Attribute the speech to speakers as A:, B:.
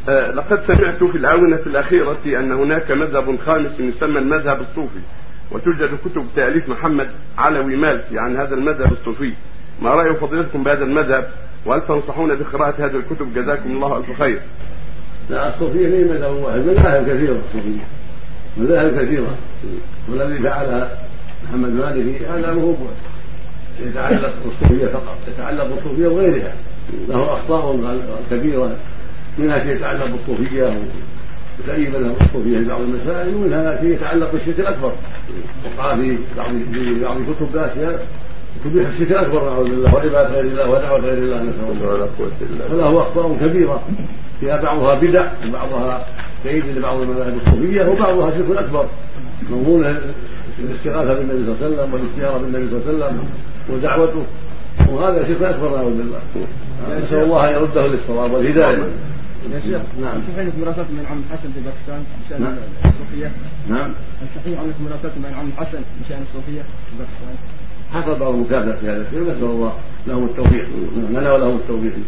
A: لقد سمعت في الآونة الأخيرة أن هناك مذهب خامس يسمى المذهب الصوفي، وتوجد كتب تأليف محمد علوي مالكي عن هذا المذهب الصوفي. ما رأي فضيلتكم بهذا المذهب؟ وهل تنصحون بقراءة هذه الكتب؟ جزاكم الله ألف خير.
B: لا، الصوفية ليس مذهب واحد، مذاهب كثيرة. الصوفية مذاهب كثيرة، والذي فعلها محمد مالكي هذا مو يتعلق بالصوفية فقط، يتعلق بالصوفية وغيرها، له أخطاء كبيرة، منها شيء يتعلق بالصوفية وتأييد مذهب الصوفية في بعض المسائل، ومنها شيء يتعلق بالشرك الأكبر، وقع في بعض كتب أشياء تبيح الشرك الأكبر نعوذ بالله وعبادة غير الله ودعوة غير الله، نسأل الله لا قوة إلا بالله. فله أخطاء كبيرة فيها بعضها بدع وبعضها تأييد لبعض المذاهب الصوفية وبعضها شرك أكبر، مضمون الاستغاثة بالنبي صلى الله عليه وسلم والاستجارة بالنبي صلى الله عليه وسلم ودعوته، وهذا شرك أكبر نعوذ بالله. نسأل الله أن يرده للصواب والهداية.
C: يا شيخ،
B: نعم.
C: صحيح مراسلة بين عم الحسن في باكستان بشأن الصوفية؟
B: نعم.
C: صحيح أنك مراسلة بين عم الحسن بشأن الصوفية في باكستان؟
B: حصل بعض المكافأة في هذا الشيء، نسأل الله لهم التوفيق، لنا ولهم التوفيق.